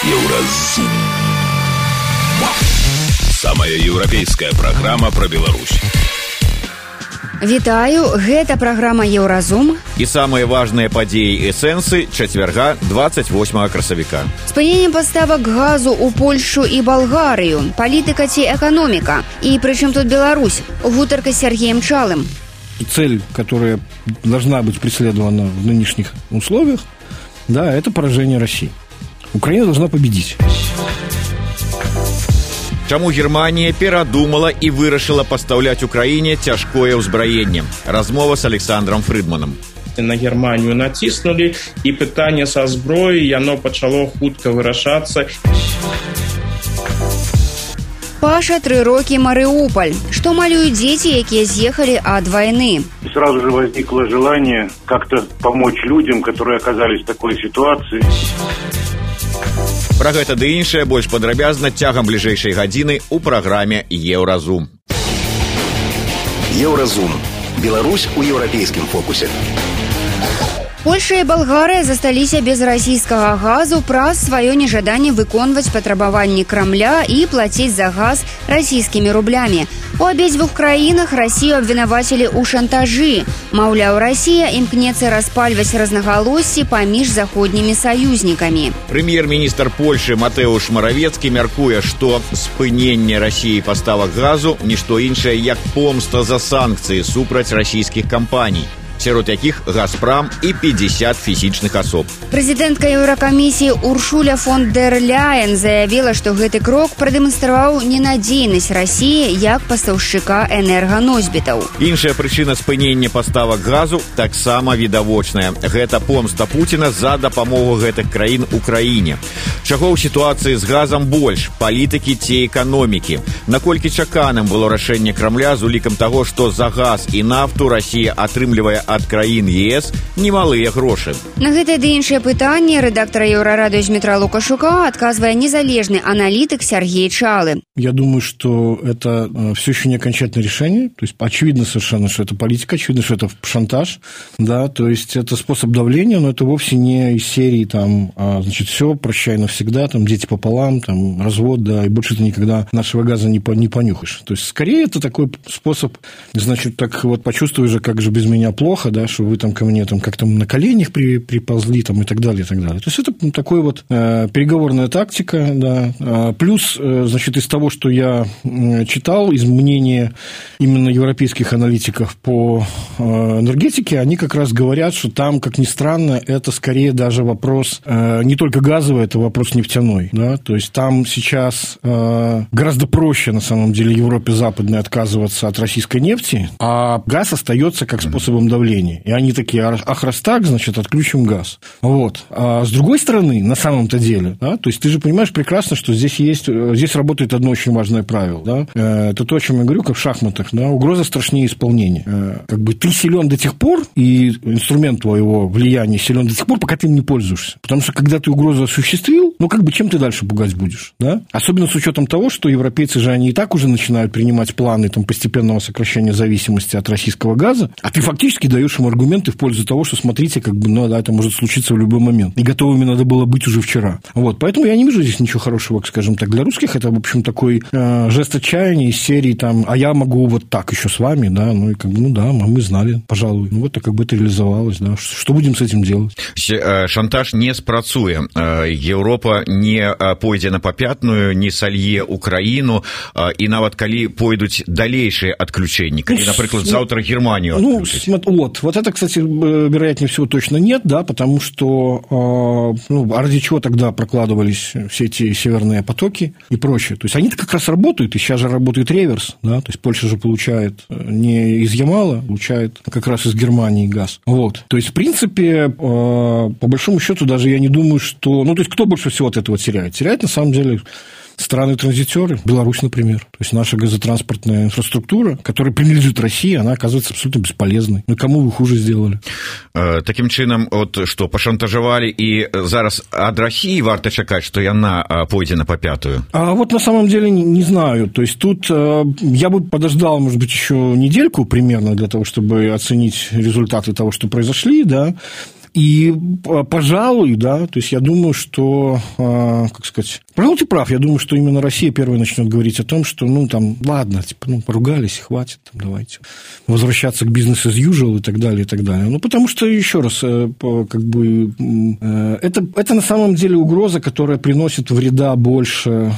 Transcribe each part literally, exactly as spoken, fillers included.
Еўразум. Самая еўрапейская праграма пра Беларусь. Вітаю, гэта праграма Еўразум. І самыя важныя падзеі і сэнсы чацвярга двадцать восьмага красавіка. Спыненне паставак газу ў Польшу і Балгарыю, палітыка ці эканоміка. І прычым тут Беларусь? Гутарка с Сергеем Чалым. Цель, которая должна быть преследована в нынешних условиях, да, это поражение России. Украина должна победить. Чаму Германія перадумала і вырашыла пастаўляць Украіне цяжкое ўзбраенне? Размова с Александром Фридманом. На Германію націснулі, і пытанне са зброі, яно пачало хутка вырашацца. Паша, тры рокі, Марыуполь. Што малююць дзеці, якія з'ехалі ад вайны? Сразу же возникло желание как-то помочь людям, которые оказались в такой ситуации. Пра гэта ды іншае больш падрабязна цягам бліжэйшай гадзіны ў праграме Еўразум. Еўразум. Беларусь у еўрапейскім фокусе. Польша і Балгарыя засталіся без расійскага газу праз сваё нежаданне выконваць патрабаванні Крамля і плаціць за газ расійскімі рублямі. У абедзвюх краінах Расію абвінавацілі ў шантажы. Маўляў, Расія імкнецца распальваць рознагалоссі паміж заходнімі саюзнікамі. Прэм'ер-міністр Польшы Матэуш Маравецкі мяркуе, што спыненне Расіі паставак газу – нішто іншае, як помста за санкцыі супраць расійскіх кампаній, сярод якіх «Газпрам» і пятьдесят фізічных асоб. Прэзідэнтка Еўракамісіі Уршуля фон дэр Ляйен заявіла, што гэты крок прадэманстраваў ненадзейнасць Расіі як пастаўшчыка энерганосьбітаў. Іншая прычына спынення паставак газу таксама відавочная. Гэта помста Пуціна за дапамогу гэтых краін Украіне. Чаго ў сітуацыі з газам больш – палітыкі ці эканомікі? Наколькі чаканым было рашэнне Крамля з улікам таго, што за газ і нафту Расія атрымлівае ад краін ЕС немалыя грошы? На гэтае ды іншае пытанне рэдактара Еўрарадыё Змітра Лукашука адказвае незалежны аналітык Сергей Чалы. Я думаю, что это все еще не окончательное решение. То есть очевидно совершенно, что это политика, очевидно, что это шантаж. Да, то есть это способ давления, но это вовсе не из серии там, а, значит, все, прощай навсегда, там, дети пополам, там, развод, да, и больше ты никогда нашего газа не, не понюхаешь. То есть скорее это такой способ, значит, так вот почувствуй же, как же без меня плохо, да, что вы там ко мне там как-то на коленях при, приползли там, и так далее, и так далее. То есть это ну, такой вот э, переговорная тактика, да. А, плюс, э, значит, из того, что я э, читал, из мнения именно европейских аналитиков по э, энергетике, они как раз говорят, что там, как ни странно, это скорее даже вопрос э, не только газовый, это вопрос нефтяной, да. То есть там сейчас э, гораздо проще, на самом деле, Европе западной отказываться от российской нефти, а газ остается как способом давления. И они такие, ах, раз так, значит, отключим газ. Вот. А с другой стороны, на самом-то деле, да, то есть ты же понимаешь прекрасно, что здесь есть, здесь работает одно очень важное правило, да, это то, о чем я говорю, как в шахматах, да, угроза страшнее исполнения. Как бы ты силен до тех пор, и инструмент твоего влияния силен до тех пор, пока ты им не пользуешься. Потому что, когда ты угрозу осуществил, ну, как бы, чем ты дальше пугать будешь, да? Особенно с учетом того, что европейцы же, они и так уже начинают принимать планы там, постепенного сокращения зависимости от российского газа, а ты фактически даешь им аргументы в пользу того, что, смотрите, как бы, ну, да, это может случиться в любой момент. И готовыми надо было быть уже вчера. Вот, поэтому я не вижу здесь ничего хорошего, скажем так, для русских. Это, в общем, такой э, жест отчаяния из серии, там, а я могу вот так еще с вами, да, ну, и как бы, ну, да, мы знали, пожалуй. Ну, вот, как бы это реализовалось, да. Что будем с этим делать? Шантаж не спрацуе. Европа не пойдзе на папятную, не солье Украину, и нават калі пойдуць далейшие отключения, калі, например, завтра Германию отключить. Ну, вот, вот это, кстати, вероятнее всего точно нет, да, потому что, ну, а ради чего тогда прокладывались все эти северные потоки и прочее. То есть они-то как раз работают, и сейчас же работает реверс, да, то есть Польша же получает не из Ямала, получает как раз из Германии газ. Вот. То есть, в принципе, по большому счету, даже я не думаю, что... Ну, то есть, кто больше всего от этого теряет? Теряет, на самом деле, страны-транзитеры, Беларусь, например. То есть наша газотранспортная инфраструктура, которая принадлежит России, она оказывается абсолютно бесполезной. Ну, кому вы хуже сделали? Таким чынам, от што пашантажавалі, і зараз ад России варта чакаць, што яна пойдзе на попятую? А вот на самом деле не, не знаю. То есть тут э, я бы подождал, может быть, еще недельку примерно для того, чтобы оценить результаты того, что произошли, да. И, пожалуй, да, то есть я думаю, что, как сказать, пожалуй, ты прав, я думаю, что именно Россия первая начнет говорить о том, что, ну, там, ладно, типа, ну, поругались, хватит, там, давайте возвращаться к бизнес as usual и так далее, и так далее. Ну, потому что, еще раз, как бы, это, это на самом деле угроза, которая приносит вреда больше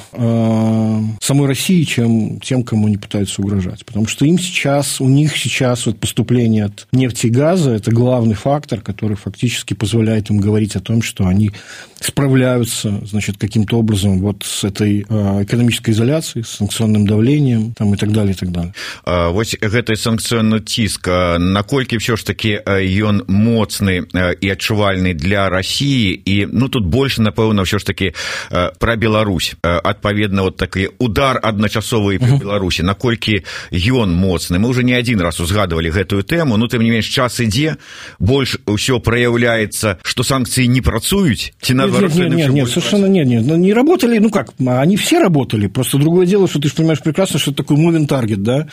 самой России, чем тем, кому они пытаются угрожать. Потому что им сейчас, у них сейчас вот поступление от нефти и газа – это главный фактор, который фактически позволяет им говорить о том, что они справляются, значит, каким-то образом вот с этой экономической изоляцией, с санкционным давлением там, и так далее, и так далее. А, вот гэты санкцыйны ціск, наколькі все ж таки ён моцны і адчувальны для России, і ну тут больше, напэўна, все ж таки про Беларусь. Адпаведна, вот такі удар адначасовы по Беларусі, наколькі ён моцны. Мы уже не один раз узгадывали гэтую тему, но тым не менш час ідзе, больш усё проявляется, что санкции не працуюць, ці наоборот. Нет, нет, нет, нет, совершенно нет, нет, не работали, ну как, они все работали, просто другое дело, что ты же понимаешь прекрасно, что это такой moving target, да.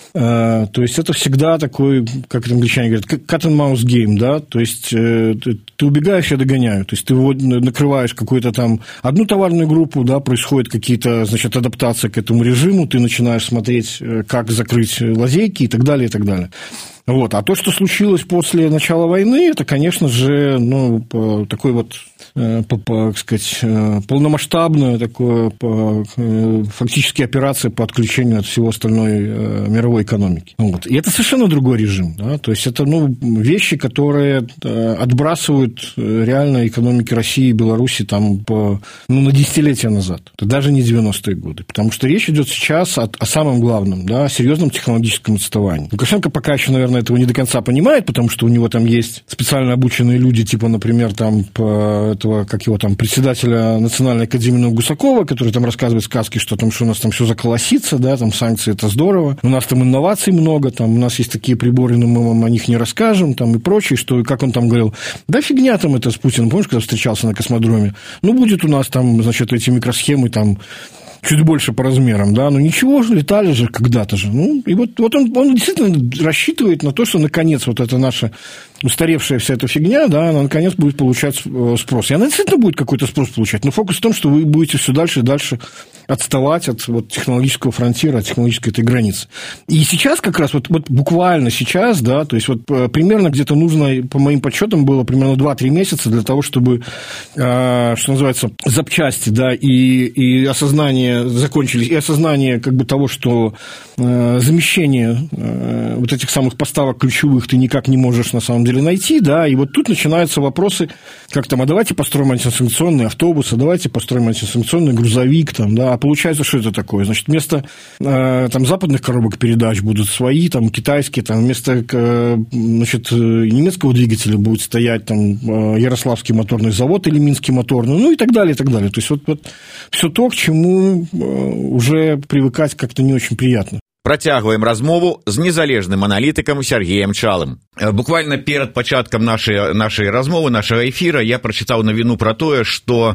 Uh, то есть это всегда такой, как это англичане говорят, cat and mouse game, да, то есть э, ты, ты убегаешь, я догоняю, то есть ты накрываешь какую-то там одну товарную группу, да, происходят какие-то, значит, адаптации к этому режиму, ты начинаешь смотреть, как закрыть лазейки и так далее, и так далее. Вот. А то, что случилось после начала войны, это, конечно же, ну, такой вот, так сказать, полномасштабная такое, фактически операция по отключению от всего остальной мировой экономики. Вот. И это совершенно другой режим. Да? То есть это, ну, вещи, которые отбрасывают реально экономики России и Беларуси там, по, ну, на десятилетия назад. Это даже не девяностые годы. Потому что речь идет сейчас о, о самом главном, да, о серьезном технологическом отставании. Лукашенко пока еще, наверное, этого не до конца понимает, потому что у него там есть специально обученные люди, типа, например, там, этого, как его там, председателя Национальной академии наук Гусакова, который там рассказывает сказки, что там, что у нас там все заколосится, да, там санкции, это здорово, у нас там инноваций много, там, у нас есть такие приборы, но мы вам о них не расскажем, там, и прочее, что, как он там говорил, да фигня там это с Путиным, помнишь, когда встречался на космодроме, ну, будет у нас там, значит, эти микросхемы, там, чуть больше по размерам, да, но ничего же, летали же когда-то же. Ну, и вот, вот он, он действительно рассчитывает на то, что, наконец, вот эта наша устаревшая вся эта фигня, да, она, наконец, будет получать спрос. И она действительно будет какой-то спрос получать, но фокус в том, что вы будете все дальше и дальше отставать от вот, технологического фронтира, от технологической этой границы. И сейчас как раз, вот, вот буквально сейчас, да, то есть вот примерно где-то нужно, по моим подсчетам, было примерно два-три месяца для того, чтобы, э, что называется, запчасти, да, и, и осознание закончились, и осознание как бы того, что э, замещение э, вот этих самых поставок ключевых ты никак не можешь на самом деле найти, да, и вот тут начинаются вопросы, как там, а давайте построим антисанкционный автобус, а давайте построим антисанкционный грузовик, там, да, а получается, что это такое? Значит, вместо э, там западных коробок передач будут свои, там, китайские, там, вместо э, значит, немецкого двигателя будет стоять там э, Ярославский моторный завод или Минский моторный, ну и так далее, и так далее. То есть вот, вот все то, к чему уже привыкать как-то не очень приятно. Працягваем размову з незалежным аналітыкам Сергеем Чалым. Буквально перад пачаткам нашай, нашай размовы, нашага эфіра я прачытаў навіну пра тое, што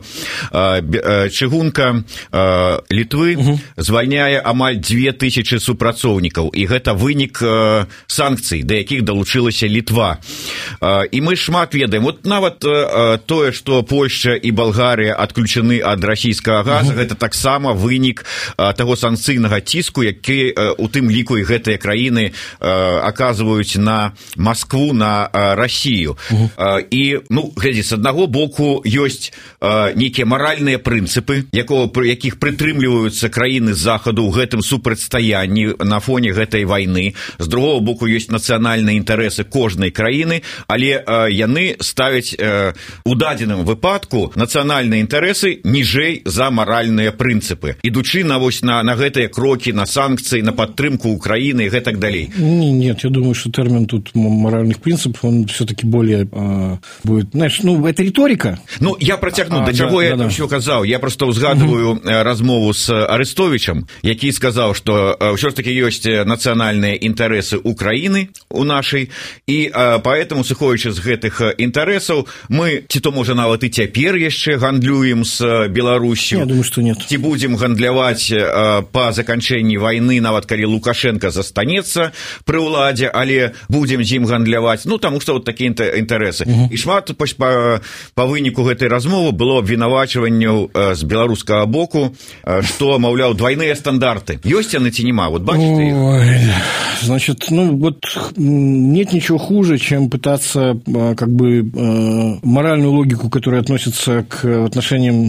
э, чыгунка э, Літвы угу. звальняе амаль дзве тысячы супрацоўнікаў, і гэта вынік э, санкцый, да якіх далучылася Літва. Э, і мы шмат ведаем. Вот нават э, тое, што Польшча і Балгарыя адключаны ад расійскага газа, угу. гэта таксама вынік э, таго санкцыйнага ціску, які э, у тым ліку і гэтыя краіны э, аказваюць на Москву, на э, Россию. Uh-huh. Э, і, ну, глядзі, з аднаго боку ёсць э, нейкія маральныя прынцыпы, якого, якіх прытрымліваюцца краіны захаду ў гэтым супрацьстаянні на фоне гэтай вайны. З другого боку ёсць нацыянальныя інтарэсы кожнай краіны, але э, яны ставяць э, у дадзеным выпадку нацыянальныя інтарэсы ніжэй за маральныя прынцыпы. Ідучы на, вось, на, на гэтыя крокі, на санкцыі, на поддержку Украины и так далее. Нет, я думаю, что термин тут моральных принципов, он все-таки более э, будет, знаешь, ну, это риторика. Ну, я протягну, а, до чего да, я да, это да. все сказал. Я просто узгадываю угу. размову с Арестовичем, який сказал, что э, все-таки есть национальные интересы Украины у нашей, и э, поэтому, сыходячи с этих интересов, мы, ці то, может, нават и теперь еще гандлюем с Беларусью. Я думаю, что нет. Ці будем гандлявать э, по заканчэнні войны, нават калі Лукашенко застанецца пры ўладзе, але будзем з ім гандляваць, ну таму што вот такія інтарэсы. Uh-huh. І шмат па, па, па выніку гэтай размовы было абвінавачванняў з беларускага боку, што, маўляў, двойныя стандарты. Ёсць яны ці нема? Вот бачите их? Ой, значит, ну вот нет ничего хуже, чем пытаться как бы моральную логику, которая относится к отношениям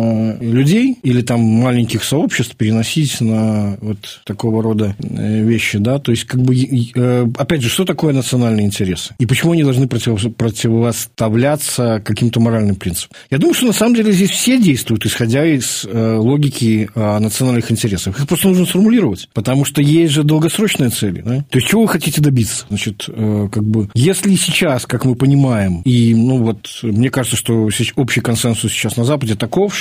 людей или там маленьких сообществ, переносить на вот такого рода вещи, да, то есть как бы, опять же, что такое национальные интересы и почему они должны против, противоставляться каким-то моральным принципам? Я думаю, что на самом деле здесь все действуют, исходя из логики национальных интересов. Их просто нужно сформулировать, потому что есть же долгосрочные цели, да? То есть чего вы хотите добиться? Значит, как бы, если сейчас, как мы понимаем, и, ну, вот, мне кажется, что общий консенсус сейчас на Западе таков,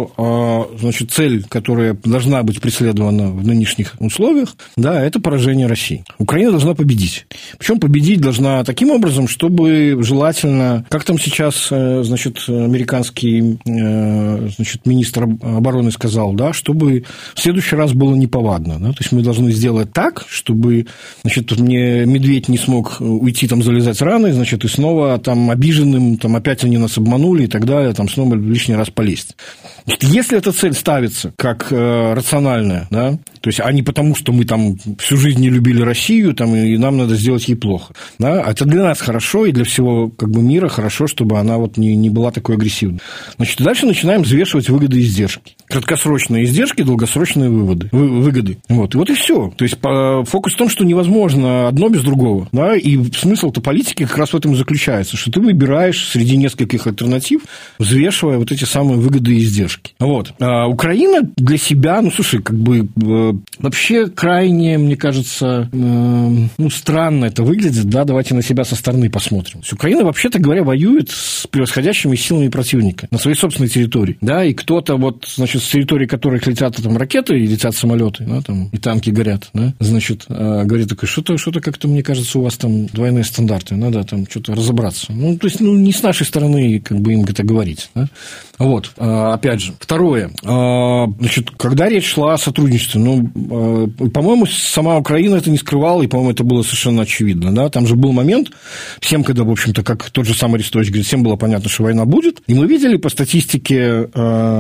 что, значит, цель, которая должна быть преследована в нынешних условиях, да, это поражение России. Украина должна победить. Причем победить должна таким образом, чтобы желательно, как там сейчас, значит, американский, значит, министр обороны сказал, да, чтобы в следующий раз было неповадно, да, то есть мы должны сделать так, чтобы, значит, мне медведь не смог уйти там залезать раны, значит, и снова там обиженным, там опять они нас обманули и так далее, там снова лишний раз полезть. Значит, если эта цель ставится как э, рациональная, да, то есть, а не потому, что мы там всю жизнь не любили Россию, там, и нам надо сделать ей плохо, да, это для нас хорошо и для всего как бы мира хорошо, чтобы она вот не, не была такой агрессивной. Значит, дальше начинаем взвешивать выгоды и издержки. Краткосрочные издержки, долгосрочные выводы, вы, выгоды. Вот, и вот и все. То есть, по, фокус в том, что невозможно одно без другого, да, и смысл-то политики как раз в этом и заключается, что ты выбираешь среди нескольких альтернатив, взвешивая вот эти самые выгоды и издержки. Вот. А Украина для себя, ну, слушай, как бы э, вообще крайне, мне кажется, э, ну, странно это выглядит, да, давайте на себя со стороны посмотрим. То есть, Украина, вообще-то говоря, воюет с превосходящими силами противника на своей собственной территории, да, и кто-то вот, значит, с территории которых летят там ракеты и летят самолеты, да, там, и танки горят, да, значит, э, говорит такой, что-то, что-то как-то, мне кажется, у вас там двойные стандарты, надо там что-то разобраться. Ну, то есть, ну, не с нашей стороны, как бы, им это говорить, да. Вот, опять же. Второе. Значит, когда речь шла о сотрудничестве, ну, по-моему, сама Украина это не скрывала, и, по-моему, это было совершенно очевидно, да. Там же был момент, всем, когда, в общем-то, как тот же самый Арестович говорит, всем было понятно, что война будет, и мы видели по статистике,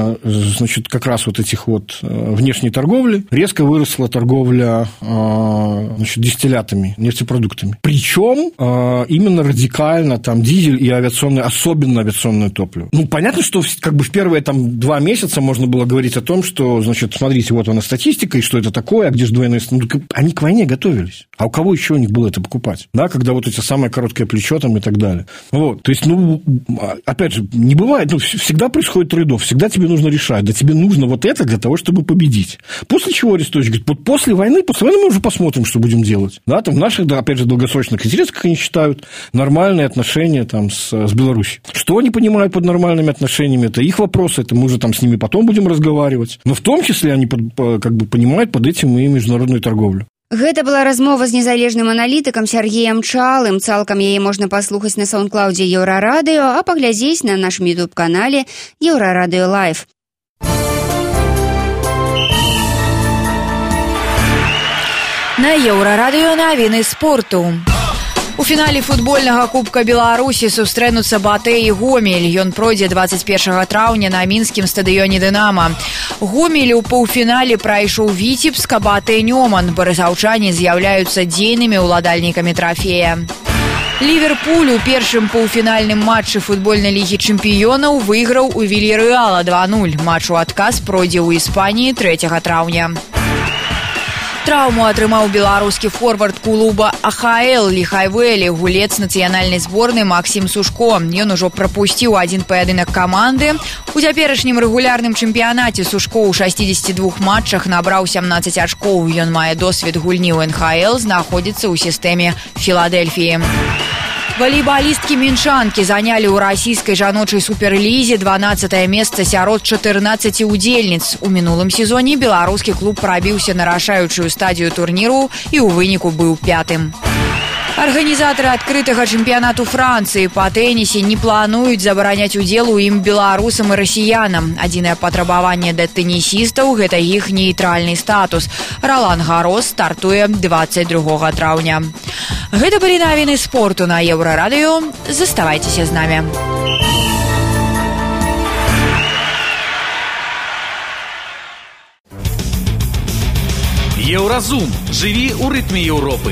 значит, как раз вот этих вот внешней торговли, резко выросла торговля, значит, дистиллятами, нефтепродуктами. Причем именно радикально там дизель и авиационное, особенно авиационное топливо. Ну, понятно, что как бы в первые там два месяца можно было говорить о том, что, значит, смотрите, вот она статистика, и что это такое, а где же двойные стандарты. Они к войне готовились. А у кого еще у них было это покупать? Да, когда вот эти самое короткое плечо там и так далее. Вот. То есть, ну, опять же, не бывает, ну, всегда происходит трейд-офф, всегда тебе нужно решать, да тебе нужно вот это для того, чтобы победить. После чего Арестович говорит, вот после войны, после войны мы уже посмотрим, что будем делать. Да, там в наших, да, опять же, долгосрочных интересах, как они считают, нормальные отношения там с, с Беларусью. Что они понимают под нормальными отношениями, это их вопросы, это мы уже там с ними потом будем разговаривать. Но в том числе они под, как бы понимают под этим и международную торговлю. Гэта была размова з незалежным аналітыкам Сергеем Чалым. Цалкам яе можна паслухаць на саундклаудзе Еўрарадыё, а паглядзець на нашым ютуб-канале Еўрарадыё Лайв. На Еўрарадыё навіны спорту. У фінале футбольнага кубка Беларусі сустрэнуцца Батэ і Гомель. Ён пройдзе двадцать первого траўня на мінскім стадыёне «Дынама». Гомель у паўфінале прайшоў Віцебск, а Батэ Нёман. Барысаўчане з'яўляюцца дзейнымі ўладальнікамі трафея. Ливерпуль у першым паўфінальным матчы футбольнай лігі чэмпіёнаў выйграў у Вільярэала два нуль. Матч у адказ пройдзе ў Іспаніі трэцяга траўня. Траўму атрымаў беларускі форвард клуба АХЛ Лихайвэлі, гулец нацыянальнай зборнай Максім Сушко. Ён ужо прапусціў адзін паядынак каманды. У цяперашнім рэгулярным чэмпіянаце Сушко ў шасцідзесяці двух матчах набраў сямнаццаць ачкоў. Ён мае досвед гульні ў эн ха эл, знаходзіцца ў сістэме Філадельфіі. Валейбалісткі мінчанкі занялі ў расійскай жаночай суперлізе дванаццатае месца сярод чатырнаццаці удзельніц. У мінулым сезоне беларускі клуб прабіўся на рашаючую стадію турніру і ў выніку быў пятым. Арганізатары адкрытага чэмпіянату Францыі па тэнісе не плануюць забараняць удзел у ім беларусам і расіянам. Адзінае патрабаванне да тэнісістаў – гэта іх нейтральны статус. Ролан Гарос стартуе двадцать другога траўня. Гэта былі навіны спорту на Еўрарадыё. Заставайцеся з намі. Еўразум. Жыві ў рытме Еўропы.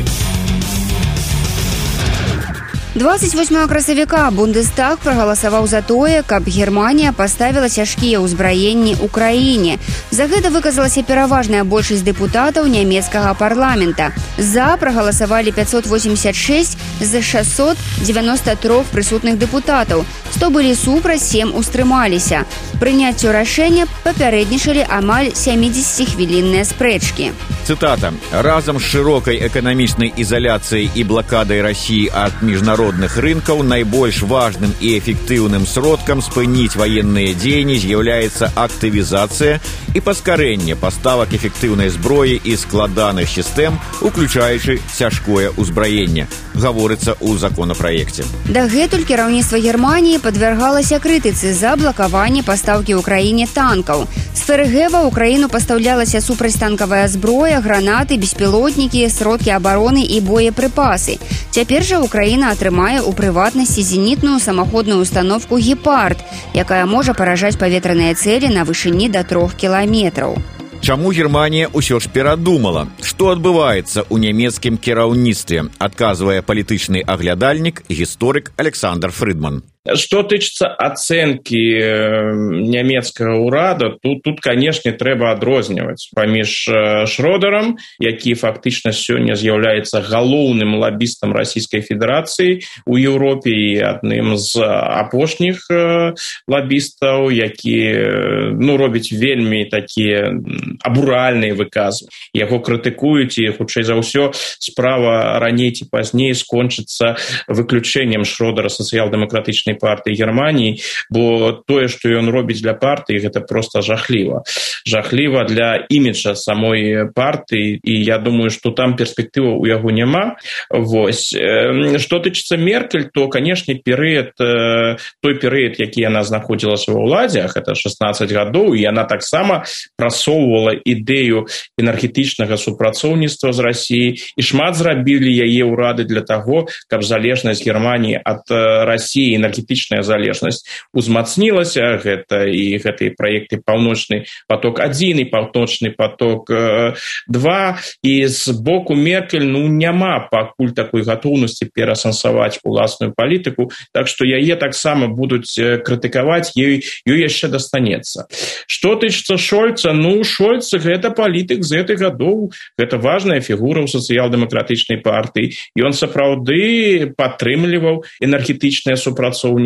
двадцать восьмага красавіка Бундестаг прагаласаваў за тое, каб Германія паставіла цяжкія ўзбраенні ўкраіне. За гэта выказалася пераважная большасць дэпутатаў нямецкага парламента. За прагаласавалі пятьсот восемьдесят шесть з шестьсот девяносто три прысутных дэпутатаў. сто былі супраць, сем устрымаліся. Прыняццю рашэння папярэднічалі амаль сямідзесяцихвілінныя спрэчкі. Цитата. «Разом с широкой экономичной изоляцией и блокадой России от международных рынков наибольш важным и эффективным сродком спынить военные дзеянні з'яўляецца активизация и поскорение поставок эффективной зброи и складаных систем, уключаючы цяжкое узбраенне», гаворыцца ў законопроекте. Дагэтуль кіраўніцтва Германии подвергалася крытыцы за блокаванне пастаўкі ўкраіне танкаў. З ФРГ ва ўкраіну пастаўлялася супрацьтанкавая зброя, гранаты, беспілотнікі, сродкі абароны і боепрыпасы. Цяпер жа Украіна атрымае ў прыватнасці зенітную самаходную установку «Гепард», якая можа паражаць паветраныя цэлі на вышыні да трох кіламетраў. Чаму Германія ўсё ж перадумала? Што адбываецца ў нямецкім кіраўніцтве? Адказвае палітычны аглядальнік, гісторык Александр Фрыдман. Что тычыцца ацэнкі нямецкага ўрада, тут, тут канешне, трэба адрозніваць паміж Шрёдерам, які фактычна сёння з'яўляецца галоўным лабістам Расійскай Федэрацыі ў Еўропе і адным з апошніх лабістаў, які ну, робіць вельмі такія абуральныя выказы. Яго крытыкуюць і, хутчэй за ўсё, справа раней ці пазней скончыцца выключэннем Шрёдера сацыял-дэмакратычнай партыі Германії, бо тое, што ён робіць для партыі, гэта проста жахліва. Жахліва для іміджа самой партыі, і я думаю, што там перспектыва ў яго няма. Вось. Што тычыцца Меркель, то, канешне, перыяд, той перыяд, які яна знаходзілася ва ўладзе, гэта шестнадцать гадоў, і яна таксама прасоўвала ідэю энергетычнага супрацоўніцтва з Расіяй, і шмат зрабілі яе ўрады для таго, каб залежнасць Германіі ад Расіі, энергетычная залежнасць узмацнілася. Гэта і гэтыя праекты «Паўночны поток один» і «Паўночны поток два». І з боку Меркель ну, няма пакуль такой гатоўнасці пераасэнсаваць уласную палітыку, так што яе таксама будуць крытыкаваць, ёй, ёй яшчэ дастанецца. Што тычыцца Шольца, ну, Шольц – гэта палітык з гэтых гадоў, гэта важная фігура ў сацыял-дэмакратычнай партыі. Ён сапраўды падтрымліваў энергетычнае супрацоўніцтва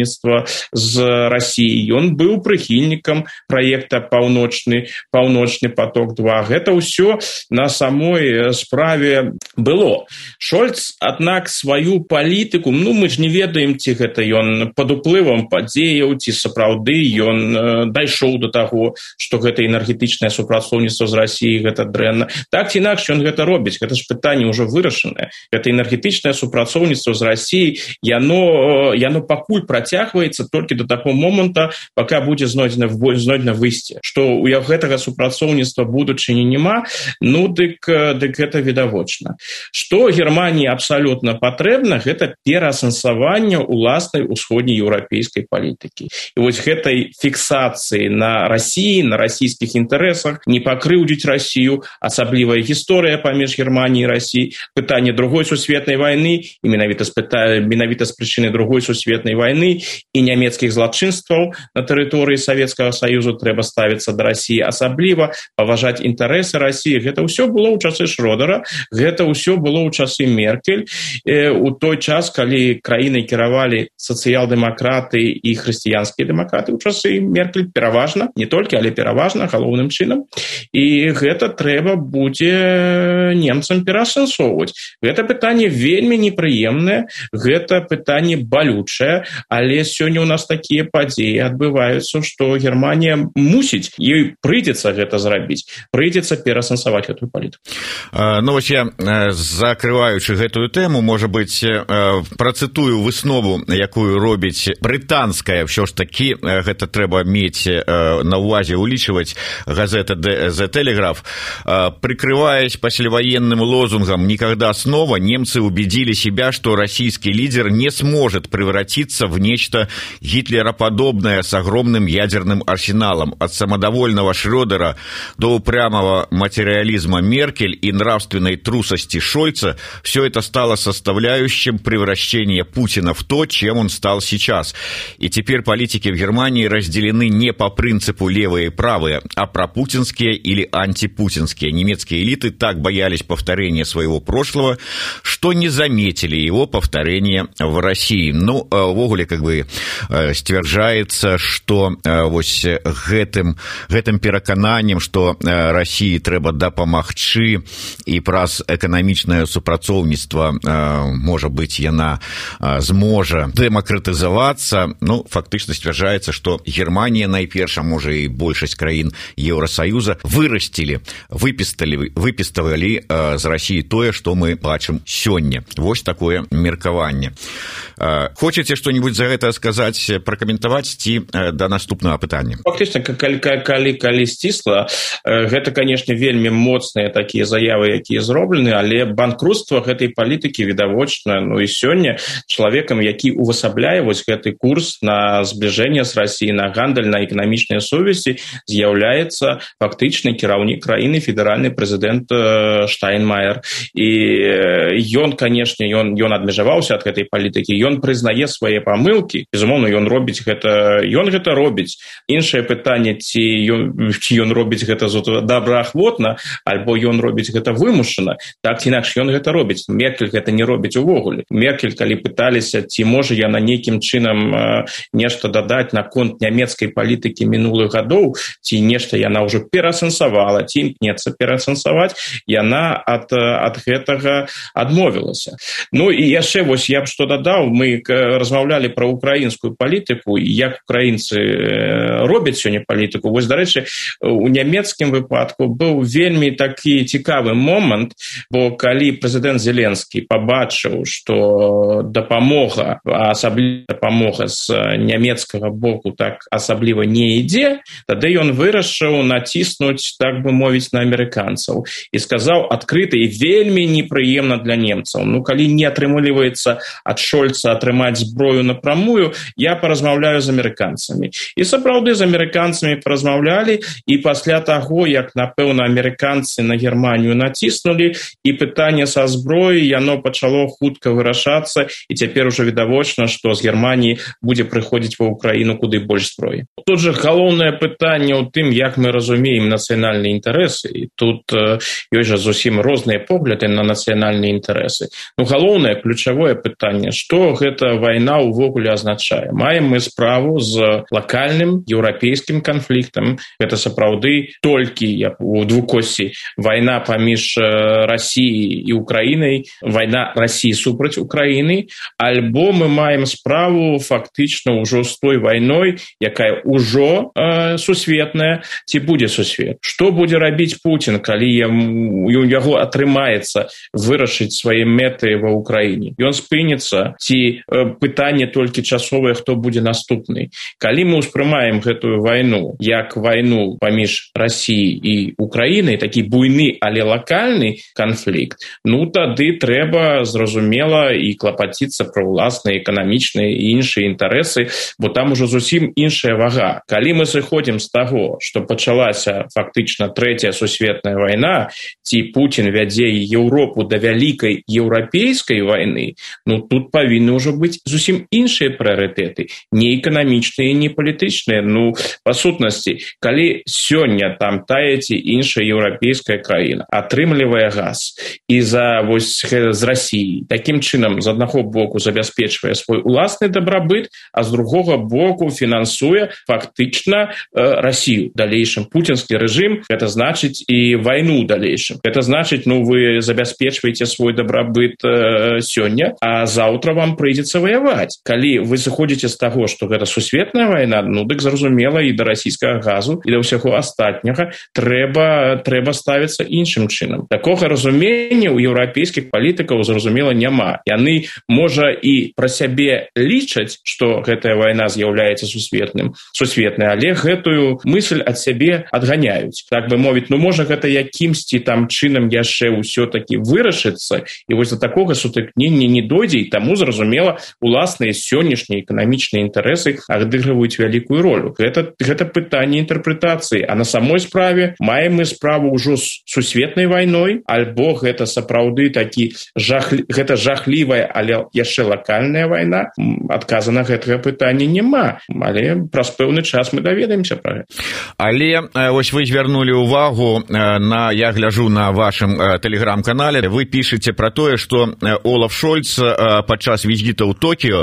з Расіяй. Ён быў прыхільнікам праекта «Паўночны, паўночны поток два». Гэта ўсё на самой справе было. Шольц, аднак, сваю палітыку, ну, мы ж не ведаем, ці гэта ён пад уплывам падзеяў, ці сапраўды ён дайшоў да таго, што гэта энергетычнае супрацоўніцтва з Расіяй, гэта дрэнна. Так ці інакш ён гэта робіць, гэта ж пытанне ўжо вырашанае. Гэта энергетычнае супрацоўніцтва з Расіяй, яно, яно пакуль працягваецца толькі да таго моманта, пака будзе знойдзена, знойдзена выйсце. Што ў гэтага супрацоўніцтва будучыні няма, ну, дык, дык гэта відавочна. Што Германії абсалютна патрэбна, гэта пераасэнсаванне уласнай усходнееўрапейскай палітыкі. І вось гэтай фіксацыі на Расіі, на расійскіх інтарэсах, не пакрыўдзіць Расію, асаблівая гісторыя паміж Германіяй і Расіяй, пытанне другой сусветнай вайны, і менавіта з, менавіта з прычыны другой сусветнай вайны і нямецкіх злачынстваў на тэрыторыі Савецкага Саюзу трэба ставіцца да Расіі асабліва, паважаць інтарэсы Расіі. Гэта ўсё было ў часы Шрёдера, гэта ўсё было ў часы Меркель, у той час, калі краінай кіравалі сацыял-дэмакраты і хрысціянскія дэмакраты, у часы Меркель пераважна, не толькі, але пераважна, галоўным чынам. І гэта трэба будзе немцам пераасэнсоўваць. Гэта пытанне вельмі непрыемнае, гэта пытанне балючае, але сёння у нас такія падзеі адбываюцца, што Германія мусіць, ёй прыйдзецца гэта зрабіць, прыйдзецца пераасэнсаваць гэтую палітыку. Ну вось я, закрываючы гэтую тэму, можа быць, працытую выснову, якую робіць брытанская, ўсё ж такі, гэта трэба мець на ўвазе, улічваць, газета The Telegraph, прикрываясь послевоенным лозунгом «Никогда снова», немцы убедили себя, что российский лидер не сможет превратиться в нечто гитлероподобное с огромным ядерным арсеналом. От самодовольного Шрёдера до упрямого материализма Меркель и нравственной трусости Шольца все это стало составляющим превращения Путина в то, чем он стал сейчас. И теперь политики в Германии разделены не по принципу левые и правые, а пропутинские или антипутинские. Немецкие элиты так боялись повторения своего прошлого, что не заметили его повторения в России. Ну, ввогуле, как бы, сцвярджаецца, што вось гэтым, гэтым перакананнем, што России трэба дапамагчы і праз эканамічнае супрацоўніцтва, можа быць, яна зможа дэмакратызавацца. Ну, фактычна сцвярджаецца, што Германія найперш, а можа і большасць краін Еўросаюза вырасцілі, выпісталі, выпіставалі э, з России тое, што мы бачым сёння. Вось такое меркаванне. Э, хочаце што-нибудь за гэта сказаць, пракаментаваць ці э, да наступнага пытання? Фактычна, калі, калі, калі сцісла, э, гэта, канешне, вельмі моцныя такія заявы, якія зроблены, але банкрутства гэтай палітыкі відавочна. Ну і сёння чалавекам, які увасабляе вось гэты курс на збліжэнне з Россией, на гандаль, на эканамічныя сувязі, з'яўляецца фактычны кіраўнік краіны, федэральны прэзідэнт Штайнмаер. І ён, канешне, ён, ён адмежаваўся ад гэтай палітыкі, ён прызнае свае памылкі. Безумоўна, ён робіць гэта, ён гэта робіць. Іншае пытанне, ці ён, ці ён робіць гэта добраахвотна, альбо ён робіць гэта вымушана. Так ці інакш ён гэта робіць. Меркель гэта не робіць увогуле. Меркель, калі пыталіся, ці можа яна нейкім чынам нешта дадаць наконт нямецкай палітыкі мінулых гадоў, ці нешта яна ўжо пераасэнсавала, ці імкнецца пераасэнсаваць, яна ад, ад гэтага адмовілася. Ну і яшчэ вось я б што дадаў, мы размаўлялі пра украінскую палітыку, і як украінцы робяць сёння палітыку. Вось, дарэчы, у нямецкім выпадку быў вельмі такі цікавы момант, бо калі прэзідэнт Зеленскі пабачыў, што дапамога, асабліва дапамога з нямецкага боку так асабліва не ідзе, тады ён вырашыў націснуць, так бы мовіць, на амерыканцаў і сказаў адкрыта і вельмі непрыемна для немцаў. Ну, калі не атрымліваецца ад Шольца атрымаць зброю напрамую, я паразмаўляю з амерыканцамі. І сапраўды з амерыканцамі паразмаўлялі, і пасля таго, як, напэўна, амерыканцы на Германію націснулі, і пытанне са зброі, яно пачало хутка вырашацца, і цяпер ужо відавочна, што з Германіі будзе прыходзіць ва Ўкраіну куды больш зброі. Тут жа галоўнае пытанне ў тым, як мы разумеем нацыянальныя інтарэсы, і тут э, ёсць жа зусім розныя погляды на нацыянальныя інтарэсы. Ну, галоўнае, ключавое пытанне, што гэта вайна ўвогуле азначае. Маем мы справу з лакальным еўрапейскім канфліктам. Гэта сапраўды толькі у двукосці вайна паміж Расіяй і Украінай, вайна Расіі супраць Украіны, альбо мы маем справу фактычна ўжо з той вайной, якая ўжо э, сусветная, ці будзе сусвет. Што будзе рабіць Путін, калі яму, яго атрымаецца вырашыць свае мэты ва Ўкраіне? Ён спыніцца, ці э, пытанне толькі часовае, хто будзе наступны? Калі мы ўспрымаем гэтую вайну як вайну паміж Расіяй і Украінай, такі буйны, але лакальны канфлікт, ну тады трэба, зразумела, і клапаціцца пра ўласныя эканамічныя і іншыя інтарэсы, бо там ужо зусім іншая вага. Калі мы сыходзім з таго, што пачалася фактычна трэцяя сусветная вайна, ці Путін вядзе Еўропу да вялікай еўрапейскай вайны, ну тут павінны ўжо быць зусім іншыя прыярытэты, не эканамічныя, не палітычныя. Ну, па сутнасці, калі сёння там тая ці іншая еўрапейская краіна атрымлівае газ і за вось з Расіі, такім чынам з аднаго боку забяспечвае свой уласны дабрабыт, а з другога боку фінансуе фактычна э, Расію далейшым. Путінскі рэжым, гэта значыць і вайну далейшым. Гэта значыць, ну вы забяспечваеце свой дабрабыт э, сёння, а заўтра вам прыйдзецца ваяваць. Калі калі вы сыходзіце з таго, што гэта сусветная вайна, ну дык зразумела, і да расійскага газу, і да ўсяго астатняга трэба трэба ставіцца іншым чынам. Такога разумення ў еўрапейскіх палітыкаў, зразумела, няма. Яны, можа, і пра сябе лічаць, што гэтая вайна з'яўляецца сусветным, сусветнай, але гэтую мысль ад сябе адганяюць. Так бы мовіць, ну можа гэта якімсьці там чынам яшчэ ўсё-такі вырашыцца, і вось да такога сутыкнення не дойдзе, і таму, зразумела, уласныя сённяшнія эканамічныя інтарэсы адыгрываюць вялікую ролю. Гэта, гэта пытанне інтэрпрэтацыі, а на самой справе маем мы справу ўжо з сусветнай вайной, альбо гэта сапраўды такі жах, гэта жахлівая, але яшчэ лакальная вайна. Адказа на гэтага пытання няма, але праз пэўны час мы даведаемся пра гэта. Але вось вы звярнулі ўвагу на, я гляжу на вашым тэлеграм-канале, вы пішаце пра тое, што Олаф Шольц падчас візіта ў Токіо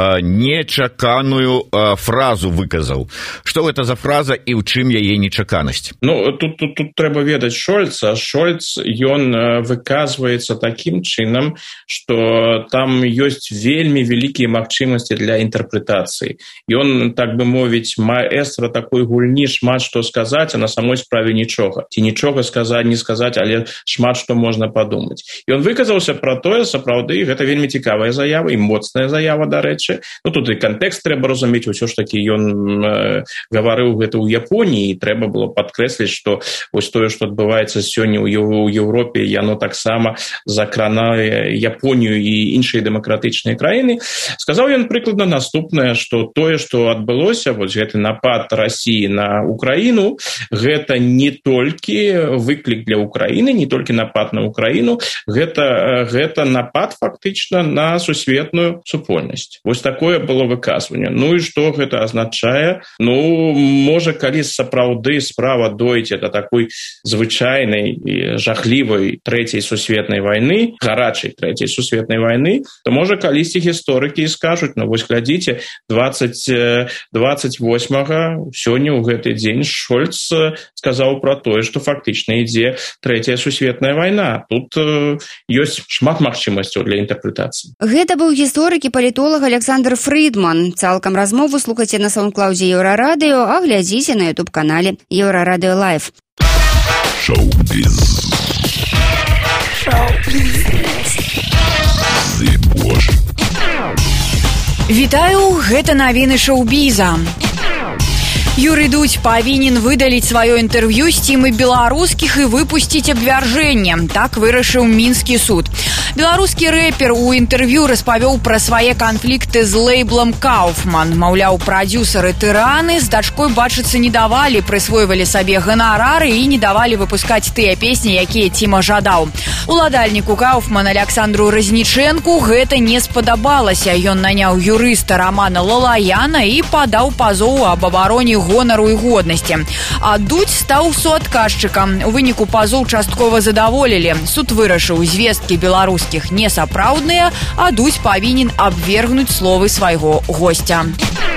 нечаканую фразу выказаў. Што гэта за фраза і ў чым яе нечаканасць? Ну, тут, тут, тут трэба ведаць Шольца. Шольц, ён выказваецца такім чынам, што там ёсць вельмі вялікія магчымасці для інтэрпрэтацыі. Ён, так бы мовіць, маэстра такой гульні, шмат што сказаць, а на самой справе нічога. Ці нічога сказаць, не сказаць, але шмат што можна падумаць. Ён выказаўся пра тое, сапраўды, гэта вельмі цікавая заява і моцная заява, дарэчы. Ну, тут і кантэкст трэба разумець, усё ж такі ён э, гаварыў гэта ў Японіі, і трэба было падкрэсліць, што вось тое, што адбываецца сёння ў Еўропе, яно таксама закранае Японію і іншыя дэмакратычныя краіны. Сказаў ён прыкладна наступнае, што тое, што адбылося, вось гэты напад Расіі на Украіну, гэта не толькі выклік для Украіны, не толькі напад на Украіну, гэта, гэта напад фактычна на сусветную супольнасць. Вось такое было выказванне. Ну і што гэта азначае? Ну, можа, калі сапраўды справа дойдзе да такой звычайнай і жахлівай трэцяй сусветнай вайны, гарачай трэцяй сусветнай вайны, то можа калісьці гісторыкі і скажуць, ну вось глядзіце, дваццаць восьмага сёння ў гэты дзень Шольц сказаў пра тое, што фактычна ідзе трэцяя сусветная вайна. Тут э, ёсць шмат магчымасцяў для інтэрпрэтацыі. Гэта быў гісторык і палітолог Александр Фридман. Цалкам размову слухайце на саундклаудзе Еўрарадыё, а глядзіце на ютуб-канале Еўрарадыё Лайв. Шоу-біз. Шоу-біз. Вітаю, гэта навіны шоу-біза. Юрый Дудь павінен выдаліць сваё інтэрв'ю з цімы беларускіх і выпусціць абвяржэнне. Так вырашыў мінскі суд. Беларускі рэпер у інтэрв'ю распавёў пра свае канфлікты з лейблам Kaufman. Маўляў, прадзюсары тыраны з дачкой бачыцца не давалі, прысвойвалі сабе ганарары і не давалі выпускаць тыя песні, якія Ціма жадаў. Уладальніку Kaufman Александру Разнічэнку гэта не спадабалася. Ён наняў юрыста Романа Лалаяна і падаў пазоў аб абароне гонару і годнасці. А Дудь стаў суадказчыкам. У выніку пазоў часткова задаволілі. Суд вырашыў, звесткі беларускіх несапраўдныя, а Дудь павінен абвергнуць словы свайго госця.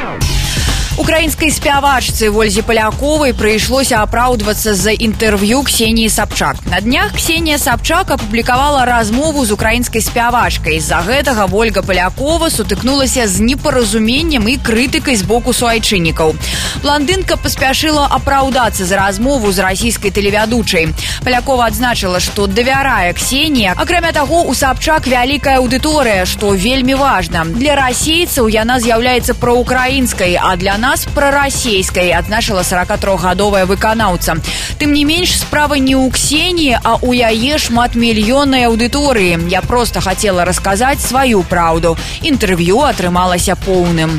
Украінскай спявачцы Вользе Паляковай прыйшлося апраўдвацца за інтэрв'ю Ксеніі Сабчак. На днях Ксенія Сабчак апублікавала размову з украінскай спявачкай. З-за гэтага Вольга Палякова сутыкнулася з непаразуменнем і крытыкай з боку суайчыннікаў. Бландынка паспяшыла апраўдацца за размову з расійскай тэлевядучай. Палякова адзначыла, што давярае Ксенія. Акрамя таго, у Сабчак вялікая аўдыторыя, што вельмі важна. Для расейцаў яна з'яўляецца праўкраінскай, а для нас прарасійскай, адзначыла сорокатрохгадовая выканаўца. Тым не менш, справа не ў Ксеніі, а ў яе шматмільённай аўдыторыі. Я проста хацела расказаць сваю праўду. Інтэрв'ю атрымалася поўным.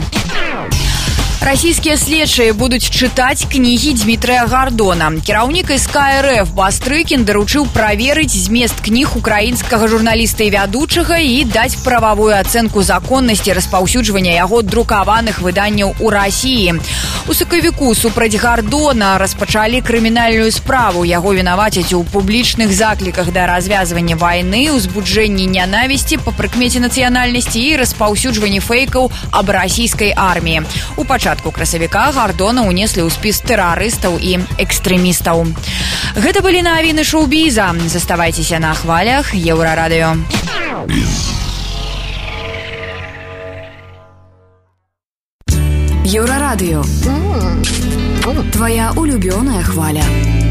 Расійскія следчыя будуць чытаць кнігі Дмітрыя Гардона. Кіраўнік эс ка эр эф Бастрыкін даручыў праверыць змест кніг украінскага журналіста і вядучага і даць прававую ацэнку законнасці распаўсюджвання яго друкаваных выданняў у Расіі. У сакавіку супраць Гардона распачалі крымінальную справу. Яго вінавацяць у публічных закліках да развязвання вайны, узбуджэнні нянавісці па прыкмеце нацыянальнасці і распаўсюджванні фэйкаў аб расійскай арміі. У пачатку красавіка Гардона ўнеслі ў спіс тэрарыстаў і экстрэмістаў. Гэта былі навіны шоу-біза. Заставайцеся на хвалях Еўрарадыё. Еўрарадыё. Твоя улюбёная хваля.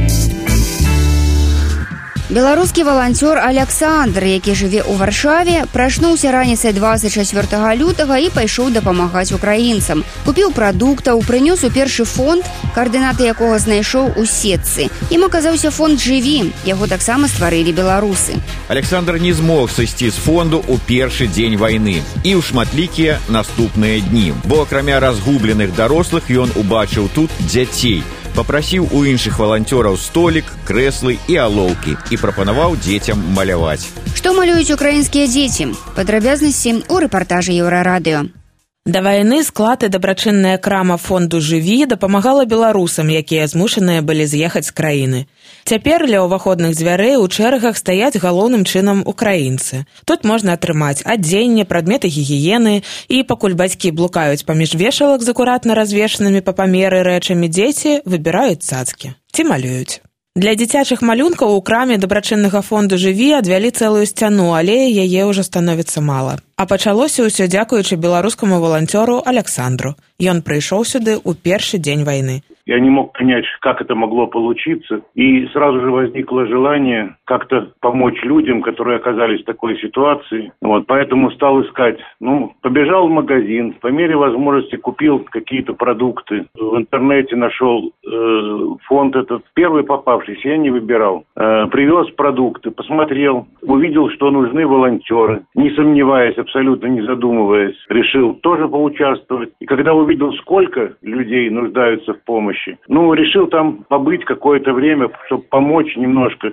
Беларускі валанцёр Александр, які жыве ў Варшаве, прачнуўся раніцай двадцать чацвёртага лютага і пайшоў дапамагаць украінцам. Купіў прадуктаў, прынёс у першы фонд, каардынаты якога знайшоў у сетцы. Ім аказаўся фонд «Жыві», яго таксама стварылі беларусы. Александр не змог сысці з фонду ў першы дзень вайны і ў шматлікія наступныя дні, бо акрамя разгубленых дарослых ён убачыў тут дзяцей. Папрасіў у іншых валанцёраў столік, крэслы і алоўкі і прапанаваў дзецям маляваць. Што малююць украінскія дзеці? Падрабязнасці ў рэпартажы Еўрарадыё. Да вайны склад і дабрачынная крама фонду «Жыві» дапамагала беларусам, якія змушаныя былі з'ехаць з краіны. Цяпер ля ўваходных дзвярэй у чэргах стаяць галоўным чынам украінцы. Тут можна атрымаць адзенне, прадметы гігіены, і пакуль бацькі блукаюць паміж вешалак з акуратна развешанымі па памеры рэчамі, дзеці выбіраюць цацкі ці малююць. Для дзіцячых малюнкаў у краме дабрачыннага фонду «Жыві» адвялі цэлую сцяну, але яе ўжо становіцца мала. А пачалося ўсё дзякуючы беларускаму валанцёру Александру. Ён прыйшоў сюды ў першы дзень вайны. Я не мог понять, как это могло получиться, и сразу же возникло желание как-то помочь людям, которые оказались в такой ситуации. Вот, поэтому стал искать. Ну, побежал в магазин, по мере возможности купил какие-то продукты. В интернете нашел э, фонд этот, первый попавшийся, я не выбирал. Э, привез продукты, посмотрел, увидел, что нужны волонтеры. Не сомневаясь, абсолютно не задумываясь, решил тоже поучаствовать. И когда увидел, сколько людей нуждаются в помощи, ну, решил там побыть какое-то время, чтобы помочь немножко.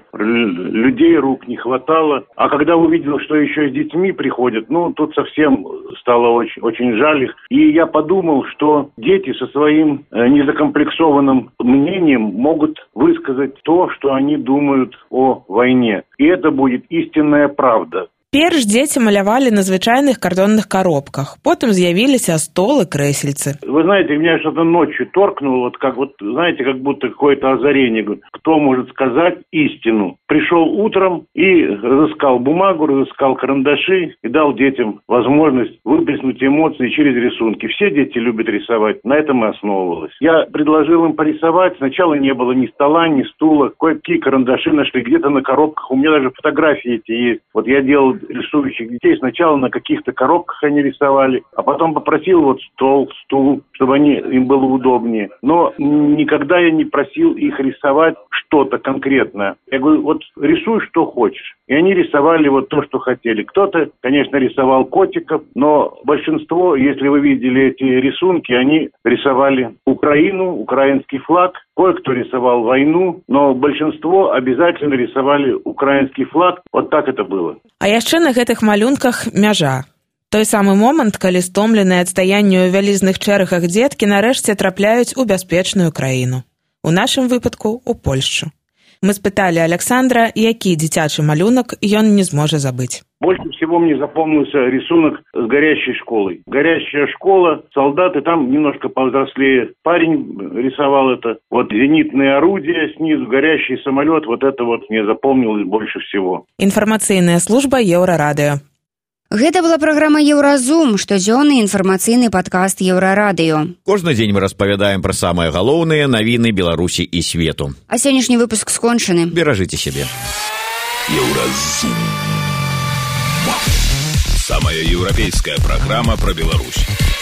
Людей рук не хватало. А когда увидел, что еще с детьми приходят, ну, тут совсем стало очень, очень жаль их. И я подумал, что дети со своим незакомплексованным мнением могут высказать то, что они думают о войне. И это будет истинная правда. Перш дзеці малявалі на звычайных картонных коробках, потом з'явіліся стол и крэсельцы. Вы знаете, меня что-то ночью торкнуло, вот как вот, знаете, как будто какое-то озарение. Кто может сказать истину? Пришел утром и разыскал бумагу, разыскал карандаши и дал детям возможность выплеснуть эмоции через рисунки. Все дети любят рисовать, на этом и основывалось. Я предложил им порисовать, сначала не было ни стола, ни стула, кое-какие карандаши нашли, где-то на коробках, у меня даже фотографии эти есть. Вот я делал рисующих детей, сначала на каких-то коробках они рисовали, а потом попросил вот стол, стул, чтобы они, им было удобнее. Но никогда я не просил их рисовать что-то конкретное. Я говорю, вот рисуй, что хочешь. И они рисовали вот то, что хотели. Кто-то, конечно, рисовал котиков, но большинство, если вы видели эти рисунки, они рисовали Украину, украинский флаг. Кое-кто рисовал войну, но большинство обязательно рисовали украинский флаг. Вот так это было. А яшчэ на гэтых малюнках мяжа. Той самы момант, калі стомленыя адстаянню ў вялізных чэргах дзеткі нарэшце трапляюць у бяспечную краіну. У нашым выпадку у Польшчу. Мы спыталі Александра, які дзіцячы малюнак ён не зможа забыць. Больше всего мне запомнился рисунок с горящей школой. Горящая школа, солдаты, там немножко повзрослее парень рисовал это. Вот зенитные орудия снизу, горящий самолет, вот это вот мне запомнилось больше всего. Інфармацыйная служба Еўрарадыё. Гэта была праграма «Еўразум», штодзённы інфармацыйны падкаст Еўрарадыё. Кожны дзень мы распавядаем пра самыя галоўныя навіны Беларусі і свету. А сённяшні выпуск скончаны. Беражыце сябе. Еўразум. Самая еўрапейская программа про Беларусь.